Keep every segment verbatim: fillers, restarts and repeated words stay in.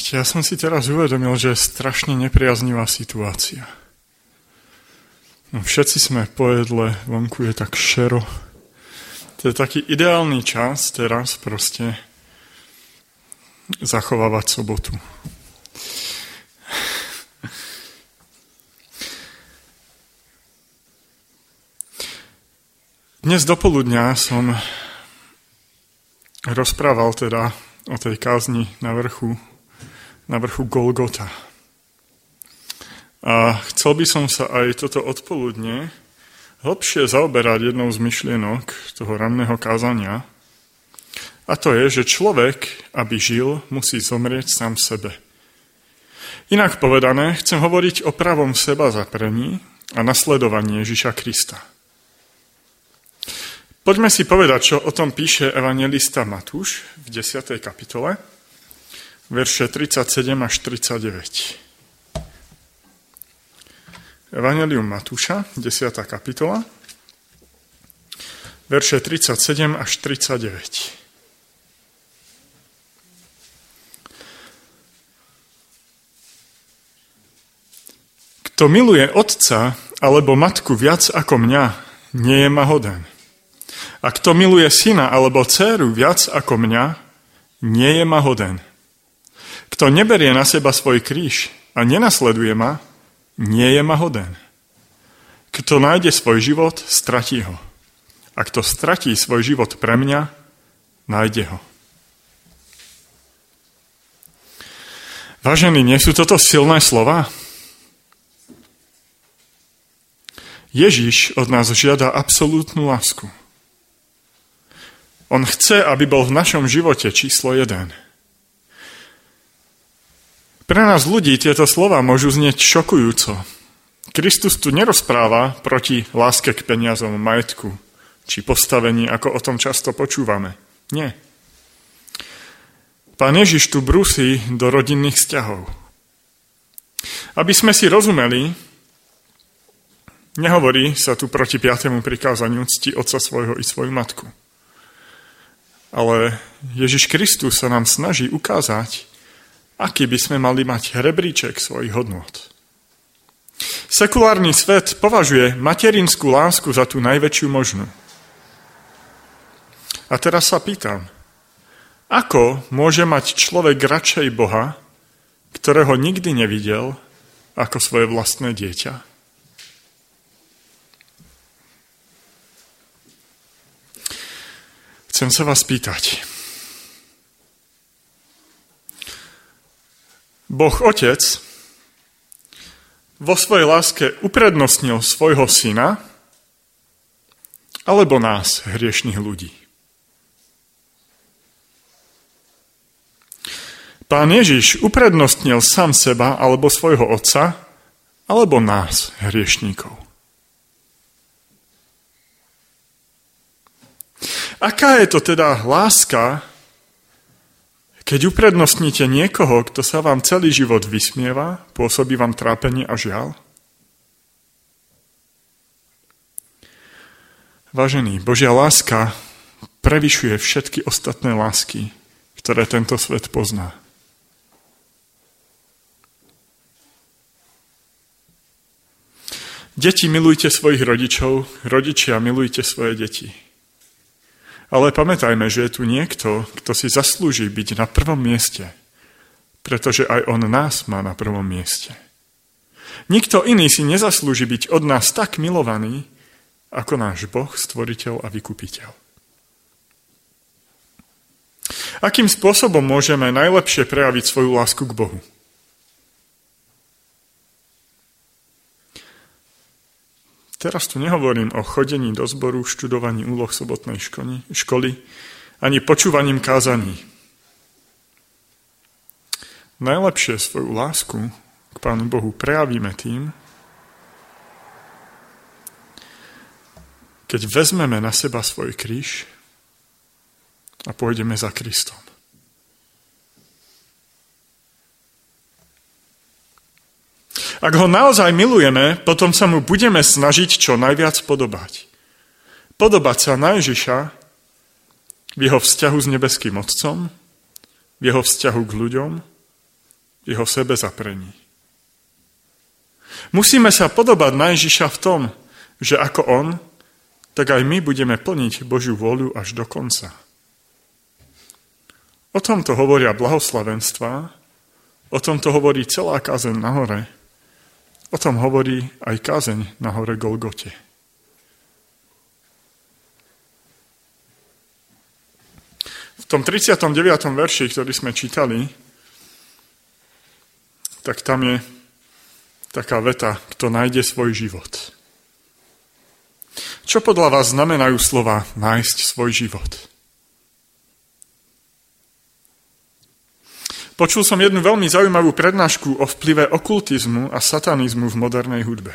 Viete, ja som si teraz uvedomil, že je strašne nepriaznivá situácia. No, všetci sme po jedle, vonku je tak šero. To je taký ideálny čas teraz proste zachovávať sobotu. Dnes dopoludňa som rozprával teda o tej kázni na vrchu, na vrchu Golgota. A chcel by som sa aj toto odpoludne hlbšie zaoberať jednou z myšlienok toho ranného kázania. A to je, že človek, aby žil, musí zomrieť sám sebe. Inak povedané, chcem hovoriť o pravom seba zaprení a nasledovaní Ježiša Krista. Poďme si povedať, čo o tom píše evanjelista Matúš v desiatej kapitole, verše tridsaťsedem až tridsaťdeväť. Evanjelium Matúša, desiata kapitola, verše tridsaťsedem až tridsaťdeväť. Kto miluje otca alebo matku viac ako mňa, nie je ma hoden. A kto miluje syna alebo dcéru viac ako mňa, nie je ma hoden. Kto neberie na seba svoj kríž a nenasleduje ma, nie je ma hoden. Kto nájde svoj život, stratí ho. A kto stratí svoj život pre mňa, nájde ho. Vážení, nie sú toto silné slova? Ježiš od nás žiada absolútnu lásku. On chce, aby bol v našom živote číslo jeden. Pre nás ľudí tieto slova môžu znieť šokujúco. Kristus tu nerozpráva proti láske k peniazom, majetku či postavení, ako o tom často počúvame. Nie. Pán Ježiš tu brúsi do rodinných vzťahov. Aby sme si rozumeli, nehovorí sa tu proti piatému prikázaniu cti otca svojho i svoju matku. Ale Ježiš Kristus sa nám snaží ukázať, aký by sme mali mať rebríček svojich hodnôt. Sekulárny svet považuje materinskú lásku za tú najväčšiu možnú. A teraz sa pýtam, ako môže mať človek radšej Boha, ktorého nikdy nevidel, ako svoje vlastné dieťa? Chcem sa vás pýtať. Boh Otec vo svojej láske uprednostnil svojho syna alebo nás, hriešnych ľudí? Pán Ježiš uprednostnil sám seba alebo svojho otca alebo nás, hriešníkov? Aká je to teda láska, keď uprednostníte niekoho, kto sa vám celý život vysmieva, pôsobí vám trápenie a žiaľ? Vážený, Božia láska prevyšuje všetky ostatné lásky, ktoré tento svet pozná. Deti, milujte svojich rodičov, rodičia, milujte svoje deti. Ale pamätajme, že je tu niekto, kto si zaslúži byť na prvom mieste, pretože aj on nás má na prvom mieste. Nikto iný si nezaslúži byť od nás tak milovaný, ako náš Boh, stvoriteľ a vykupiteľ. Akým spôsobom môžeme najlepšie prejaviť svoju lásku k Bohu? Teraz tu nehovorím o chodení do zboru, študovaní úloh sobotnej školy, školy ani počúvaním kázaní. Najlepšie svoju lásku k Pánu Bohu prejavíme tým, keď vezmeme na seba svoj kríž a pôjdeme za Kristom. Ak ho naozaj milujeme, potom sa mu budeme snažiť čo najviac podobať. Podobať sa na Ježiša v jeho vzťahu s nebeským Otcom, v jeho vzťahu k ľuďom, jeho sebezaprení. Musíme sa podobať na Ježiša v tom, že ako on, tak aj my budeme plniť Božiu vôľu až do konca. O tomto hovoria blahoslavenstvá, o tomto hovorí celá kázeň na hore, o tom hovorí aj kázeň na hore Golgote. V tom tridsiatom deviatom verši, ktorý sme čítali, tak tam je taká veta, kto nájde svoj život. Čo podľa vás znamenajú slova nájsť svoj život? Počul som jednu veľmi zaujímavú prednášku o vplyve okultizmu a satanizmu v modernej hudbe.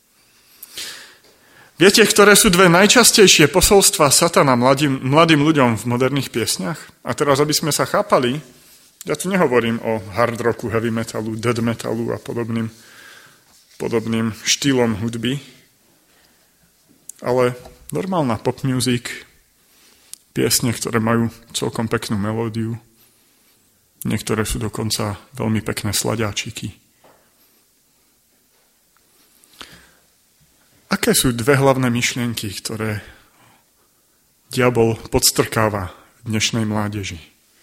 Viete, ktoré sú dve najčastejšie posolstvá satana mladým, mladým ľuďom v moderných piesňach? A teraz, aby sme sa chápali, ja tu nehovorím o hard rocku, heavy metalu, death metalu a podobným, podobným štýlom hudby, ale normálna pop music, piesne, ktoré majú celkom peknú melódiu, niektoré sú dokonca veľmi pekné sladáčiky. Aké sú dve hlavné myšlienky, ktoré diabol podstrkáva v dnešnej mládeži?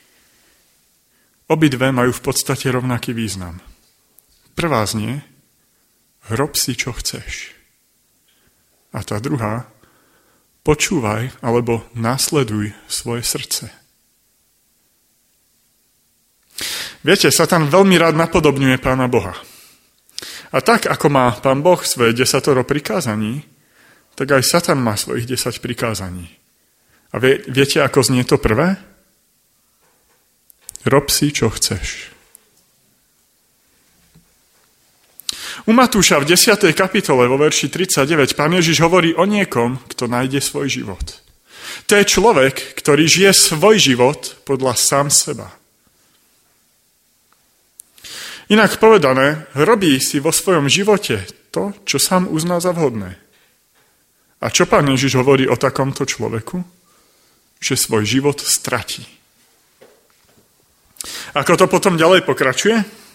Obidve majú v podstate rovnaký význam. Prvá znie, hrob si, čo chceš. A tá druhá, počúvaj alebo následuj svoje srdce. Viete, Satan veľmi rád napodobňuje Pána Boha. A tak, ako má Pán Boh svoje desatoro prikázaní, tak aj Satan má svojich desať prikázaní. A vie, viete, ako znie to prvé? Rob si, čo chceš. U Matúša v desiatej kapitole vo verši tridsaťdeväť Pán Ježiš hovorí o niekom, kto nájde svoj život. To je človek, ktorý žije svoj život podľa sám seba. Inak povedané, robí si vo svojom živote to, čo sám uzná za vhodné. A čo Pán Ježiš hovorí o takomto človeku? Že svoj život stratí. Ako to potom ďalej pokračuje?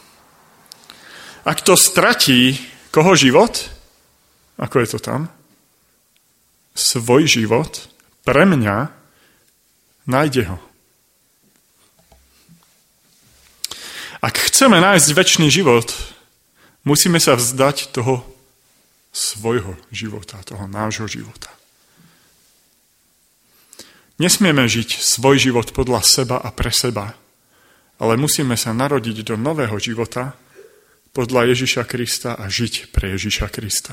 Ak to stratí koho život? Ako je to tam? Svoj život pre mňa nájde ho. Ak chceme nájsť večný život, musíme sa vzdať toho svojho života, toho nášho života. Nesmieme žiť svoj život podľa seba a pre seba, ale musíme sa narodiť do nového života podľa Ježiša Krista a žiť pre Ježiša Krista.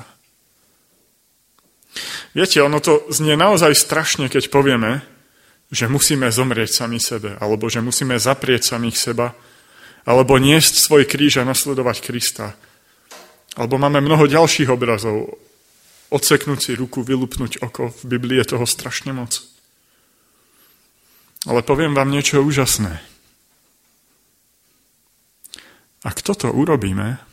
Viete, ono to znie naozaj strašne, keď povieme, že musíme zomrieť sami sebe, alebo že musíme zaprieť samých seba, alebo niesť svoj kríž a nasledovať Krista. Alebo máme mnoho ďalších obrazov. Odseknúť si ruku, vylupnúť oko. V Biblii je toho strašne moc. Ale poviem vám niečo úžasné. Ak toto urobíme,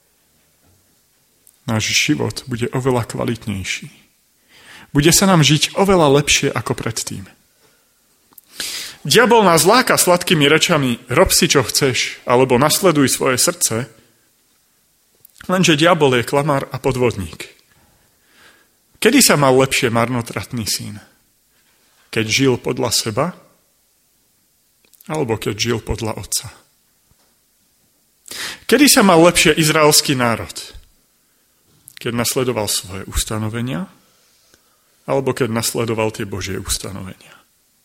náš život bude oveľa kvalitnejší. Bude sa nám žiť oveľa lepšie ako predtým. Diabol nás láka sladkými rečami, rob si, čo chceš, alebo nasleduj svoje srdce, lenže diabol je klamár a podvodník. Kedy sa mal lepšie marnotratný syn? Keď žil podľa seba, alebo keď žil podľa otca? Kedy sa mal lepšie izraelský národ? Keď nasledoval svoje ustanovenia, alebo keď nasledoval tie Božie ustanovenia?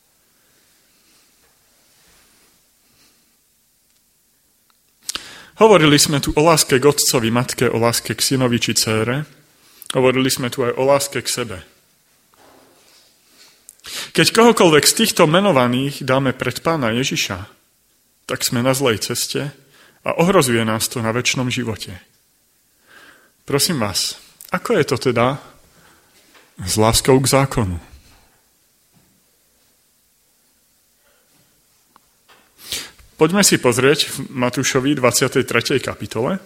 Hovorili sme tu o láske k otcovi, matke, o láske k synovi či dcére. Hovorili sme tu aj o láske k sebe. Keď kohokoľvek z týchto menovaných dáme pred Pána Ježiša, tak sme na zlej ceste a ohrozuje nás to na večnom živote. Prosím vás, ako je to teda s láskou k zákonu? Poďme si pozrieť v Matúšovi dvadsiatej tretej kapitole.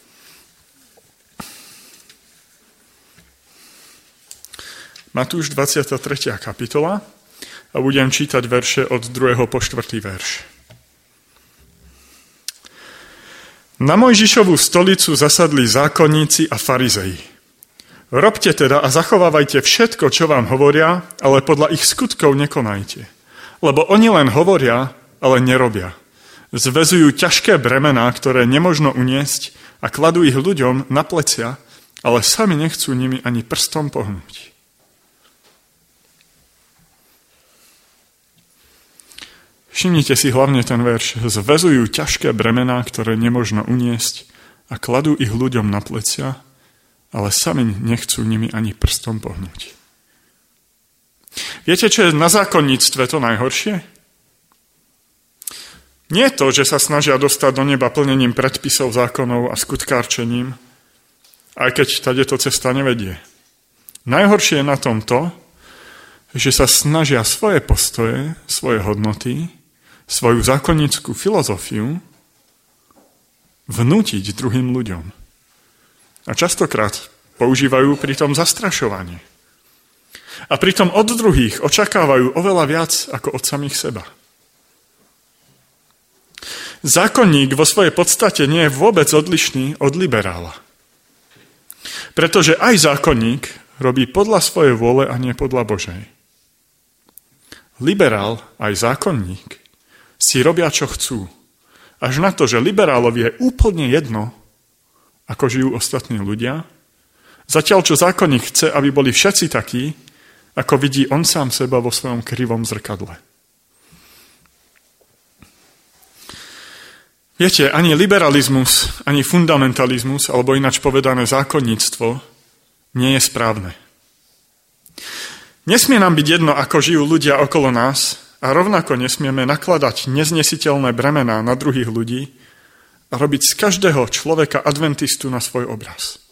Matúš dvadsiata tretia kapitola a budem čítať verše od druhého po štvrtý verš. Na Mojžišovú stolicu zasadli zákonníci a farizei. Robte teda a zachovávajte všetko, čo vám hovoria, ale podľa ich skutkov nekonajte. Lebo oni len hovoria, ale nerobia. Zväzujú ťažké bremená, ktoré nemožno uniesť a kladú ich ľuďom na plecia, ale sami nechcú nimi ani prstom pohnúť. Všimnite si hlavne ten verš. Zväzujú ťažké bremená, ktoré nemožno uniesť a kladú ich ľuďom na plecia, ale sami nechcú nimi ani prstom pohnúť. Viete, čo je na zákonníctve to najhoršie? Nie je to, že sa snažia dostať do neba plnením predpisov, zákonov a skutkárčením, aj keď tadeto cesta nevedie. Najhoršie je na tom to, že sa snažia svoje postoje, svoje hodnoty, svoju zákonnícku filozofiu vnútiť druhým ľuďom. A častokrát používajú pritom zastrašovanie. A pritom od druhých očakávajú oveľa viac ako od samých seba. Zákonník vo svojej podstate nie je vôbec odlišný od liberála. Pretože aj zákonník robí podľa svojej vôle a nie podľa Božej. Liberál aj zákonník si robia, čo chcú. Až na to, že liberálovi je úplne jedno, ako žijú ostatní ľudia, zatiaľ čo zákonník chce, aby boli všetci takí, ako vidí on sám seba vo svojom krivom zrkadle. Viete, ani liberalizmus, ani fundamentalizmus, alebo ináč povedané zákonníctvo, nie je správne. Nesmie nám byť jedno, ako žijú ľudia okolo nás a rovnako nesmieme nakladať neznesiteľné bremená na druhých ľudí a robiť z každého človeka adventistu na svoj obraz.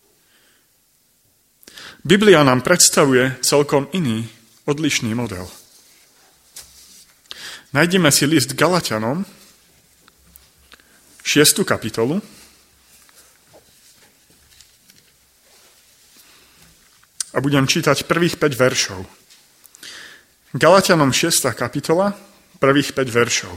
Biblia nám predstavuje celkom iný, odlišný model. Nájdime si list Galatianom, šiestu kapitolu. A budem čítať prvých päť veršov. Galatianom šiesta kapitola, prvých päť veršov.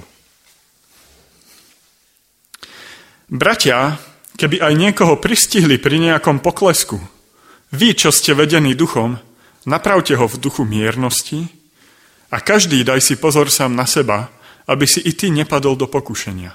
Bratia, keby aj niekoho pristihli pri nejakom poklesku, vy, čo ste vedení duchom, napravte ho v duchu miernosti a každý daj si pozor sám na seba, aby si i ty nepadol do pokušenia.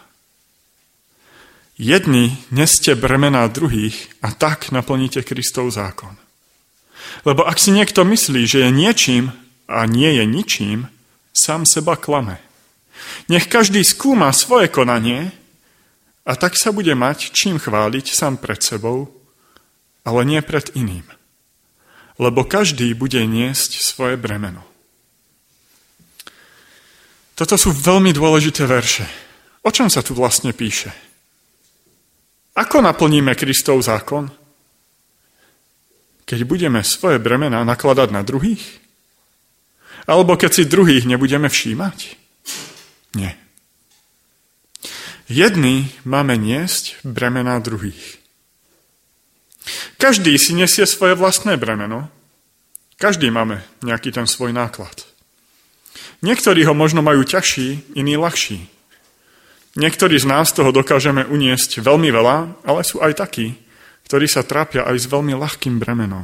Jedni neste bremená druhých a tak naplníte Kristov zákon. Lebo ak si niekto myslí, že je niečím a nie je ničím, sám seba klame. Nech každý skúma svoje konanie a tak sa bude mať čím chváliť sám pred sebou, ale nie pred iným. Lebo každý bude niesť svoje bremeno. Toto sú veľmi dôležité verše. O čom sa tu vlastne píše? Ako naplníme Kristov zákon? Keď budeme svoje bremená nakladať na druhých? Alebo keď si druhých nebudeme všímať? Nie. Jedni máme niesť bremená druhých. Každý si nesie svoje vlastné bremeno. Každý máme nejaký ten svoj náklad. Niektorí ho možno majú ťažší, iní ľahší. Niektorí z nás toho dokážeme uniesť veľmi veľa, ale sú aj takí, ktorí sa trápia aj s veľmi ľahkým bremenom.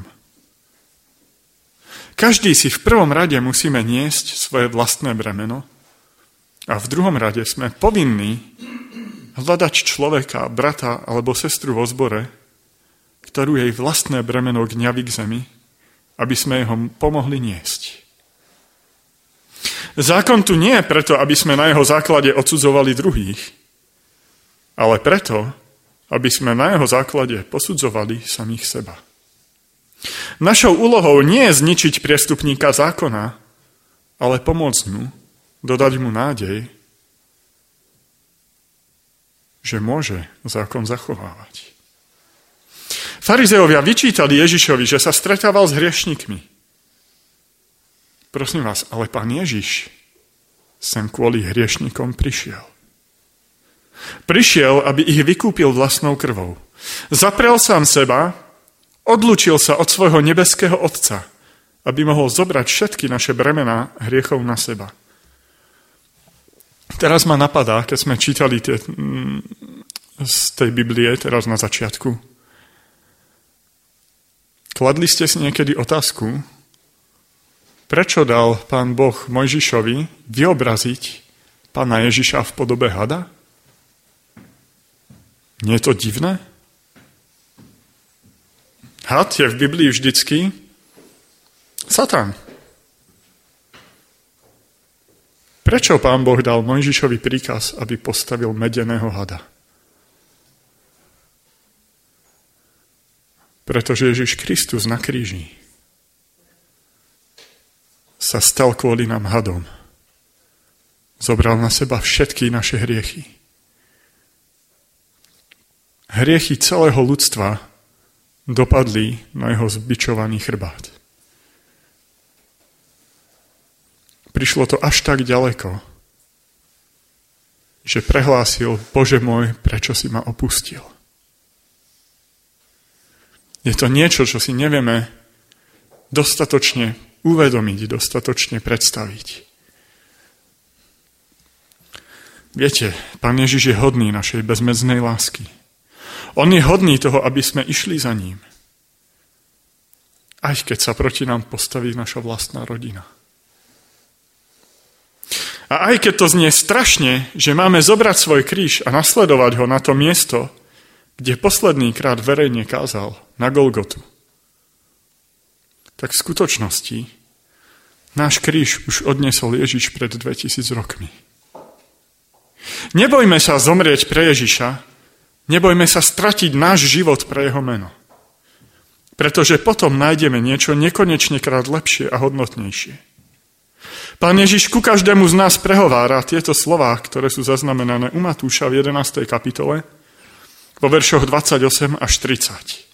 Každý si v prvom rade musíme niesť svoje vlastné bremeno a v druhom rade sme povinní hľadať človeka, brata alebo sestru vo zbore, ktorú jej vlastné bremeno gňaví k zemi, aby sme ho pomohli niesť. Zákon tu nie je preto, aby sme na jeho základe odsudzovali druhých, ale preto, aby sme na jeho základe posudzovali samých seba. Našou úlohou nie je zničiť priestupníka zákona, ale pomôcť mu, dodať mu nádej, že môže zákon zachovávať. Farizeovia vyčítali Ježišovi, že sa stretával s hriešnikmi. Prosím vás, ale pán Ježiš sem kvôli hriešnikom prišiel. Prišiel, aby ich vykúpil vlastnou krvou. Zaprel sám seba, odlúčil sa od svojho nebeského Otca, aby mohol zobrať všetky naše bremená hriechov na seba. Teraz ma napadá, keď sme čítali tie z tej Biblie, teraz na začiatku. Kladli ste si niekedy otázku, prečo dal Pán Boh Mojžišovi vyobraziť Pána Ježiša v podobe hada? Nie je to divné? Had je v Biblii vždycky Satan. Prečo Pán Boh dal Mojžišovi príkaz, aby postavil medeného hada? Pretože Ježiš Kristus na kríži sa stal kvôli nám hadom. Zobral na seba všetky naše hriechy. Hriechy celého ľudstva dopadli na jeho zbičovaný chrbát. Prišlo to až tak ďaleko, že prehlásil: Bože môj, prečo si ma opustil? Je to niečo, čo si nevieme dostatočne uvedomiť, dostatočne predstaviť. Viete, Pán Ježiš je hodný našej bezmedznej lásky. On je hodný toho, aby sme išli za ním. Aj keď sa proti nám postaví naša vlastná rodina. A aj keď to znie strašne, že máme zobrať svoj kríž a nasledovať ho na to miesto, kde posledný krát verejne kázal, na Golgotu, tak v skutočnosti náš kríž už odnesol Ježiš pred dvetisíc rokmi. Nebojme sa zomrieť pre Ježiša, nebojme sa stratiť náš život pre jeho meno. Pretože potom nájdeme niečo nekonečne krát lepšie a hodnotnejšie. Pán Ježiš ku každému z nás prehovára tieto slová, ktoré sú zaznamenané u Matúša v jedenástej kapitole, vo veršoch dvadsaťosem až tridsať.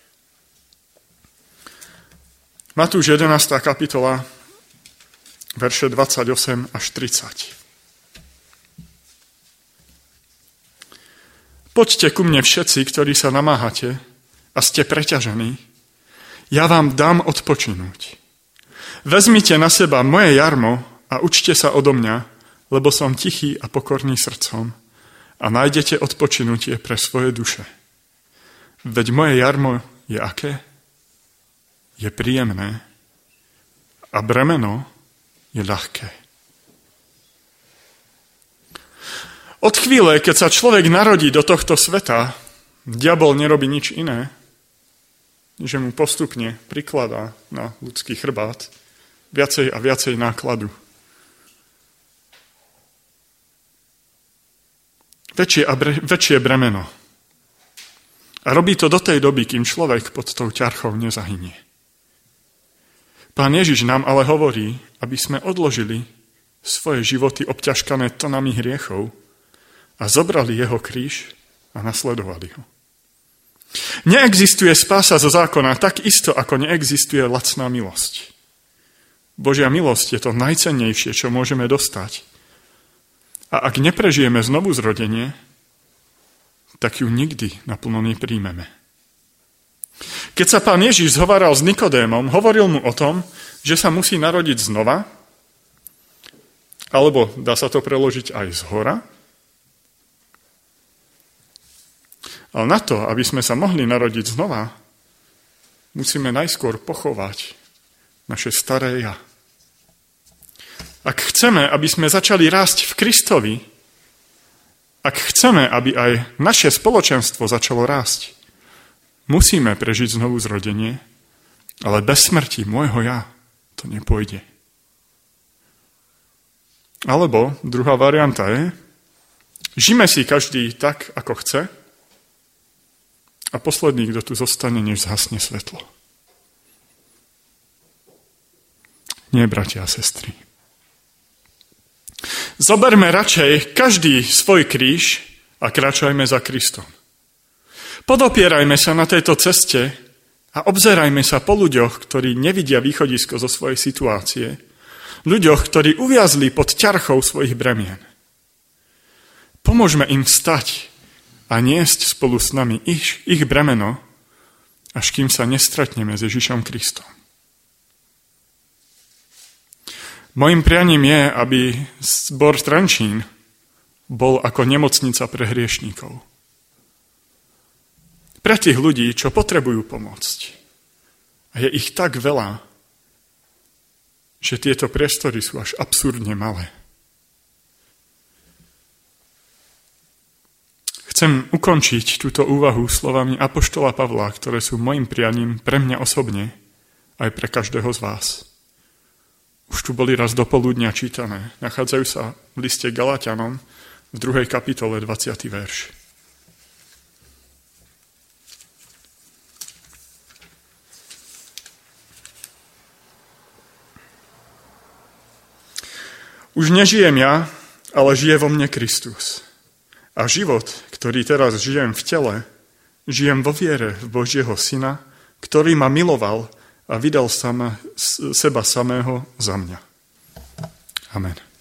Matúš jedenásta kapitola, verše dvadsaťosem až tridsať. Poďte ku mne všetci, ktorí sa namáhate a ste preťažení, ja vám dám odpočinúť. Vezmite na seba moje jarmo a učte sa odo mňa, lebo som tichý a pokorný srdcom a nájdete odpočinutie pre svoje duše. Veď moje jarmo je aké? Je príjemné a bremeno je ľahké. Od chvíle, keď sa človek narodí do tohto sveta, diabol nerobí nič iné, že mu postupne prikladá na ľudský chrbát viacej a viacej nákladu. Väčšie, a bre, väčšie bremeno. A robí to do tej doby, kým človek pod tou ťarchou nezahynie. Pán Ježiš nám ale hovorí, aby sme odložili svoje životy obťažkané tonami hriechov a zobrali jeho kríž a nasledovali ho. Neexistuje spása zo zákona tak isto, ako neexistuje lacná milosť. Božia milosť je to najcennejšie, čo môžeme dostať. A ak neprežijeme znovu zrodenie, tak ju nikdy naplno nepríjmeme. Keď sa Pán Ježiš zhováral s Nikodémom, hovoril mu o tom, že sa musí narodiť znova, alebo dá sa to preložiť aj zhora. Ale na to, aby sme sa mohli narodiť znova, musíme najskôr pochovať naše staré ja. Ak chceme, aby sme začali rásť v Kristovi, ak chceme, aby aj naše spoločenstvo začalo rásť, musíme prežiť znovu zrodenie, ale bez smrti môjho ja to nepôjde. Alebo druhá varianta je, žijme si každý tak, ako chce, a posledný, kto tu zostane, než zhasne svetlo. Nie, bratia a sestry. Zoberme radšej každý svoj kríž a kráčajme za Kristom. Podopierajme sa na tejto ceste a obzerajme sa po ľuďoch, ktorí nevidia východisko zo svojej situácie, ľuďoch, ktorí uviazli pod ťarchou svojich bremien. Pomôžme im vstať a niesť spolu s nami ich, ich bremeno, až kým sa nestretneme s Ježišom Kristom. Mojím prianím je, aby zbor Trenčín bol ako nemocnica pre hriešníkov. pre tých ľudí, čo potrebujú pomôcť. A je ich tak veľa, že tieto priestory sú až absurdne malé. Chcem ukončiť túto úvahu slovami apoštola Pavla, ktoré sú mojim prianím pre mňa osobne, aj pre každého z vás. Už tu boli raz do poludnia čítané. Nachádzajú sa v liste Galatianom v druhej kapitole dvadsiaty verš. Už nežijem ja, ale žije vo mne Kristus. A život, ktorý teraz žijem v tele, žijem vo viere v Božieho Syna, ktorý ma miloval a vydal sama, seba samého za mňa. Amen.